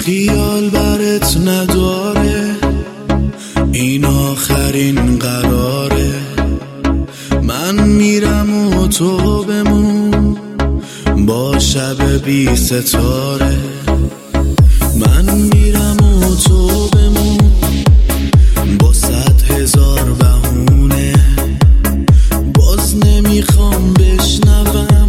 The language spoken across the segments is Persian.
خیال برات نداره، این آخرین قراره. من میرم و تو بمون با شب بی ستاره. من میرم و تو بمون با 100,000 بهونه. باز نمیخوام بشنوم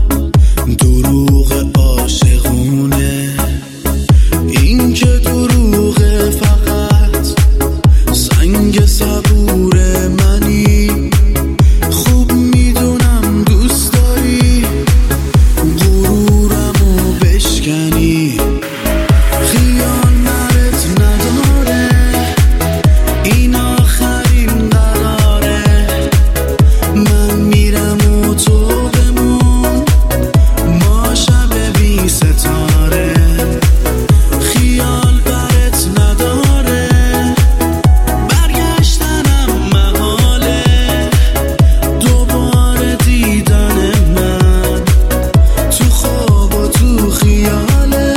دروغ عاشقونه. این که دروغه فقط سنگ صبور منی. خوب میدونم دوست داری غرورمو بشکنی. خیال برات نداره، این آخرین قراره. من میرم و تو بمون ما شب بی ستاره. خیال برات نداره، برگشتنم محاله. دوباره دیدن من تو خواب و تو خیاله.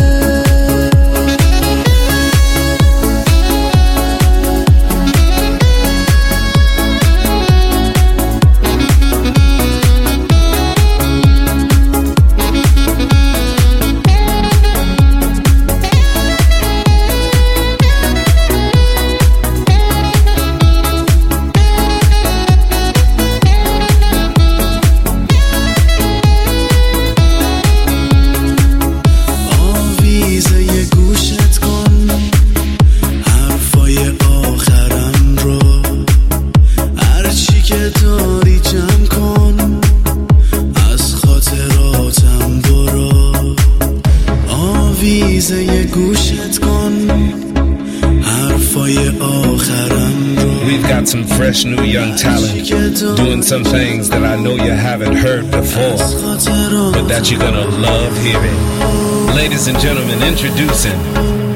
آویزه یه گوشت کن حرفای آخرم رو. هرچی که داری جمع کن از خاطراتم برو. آویزه یه گوشت کن حرفای آخرم رو. We've got some fresh new young talent doing some things that I know you haven't heard before, but that you're gonna love hearing. Ladies and gentlemen, introducing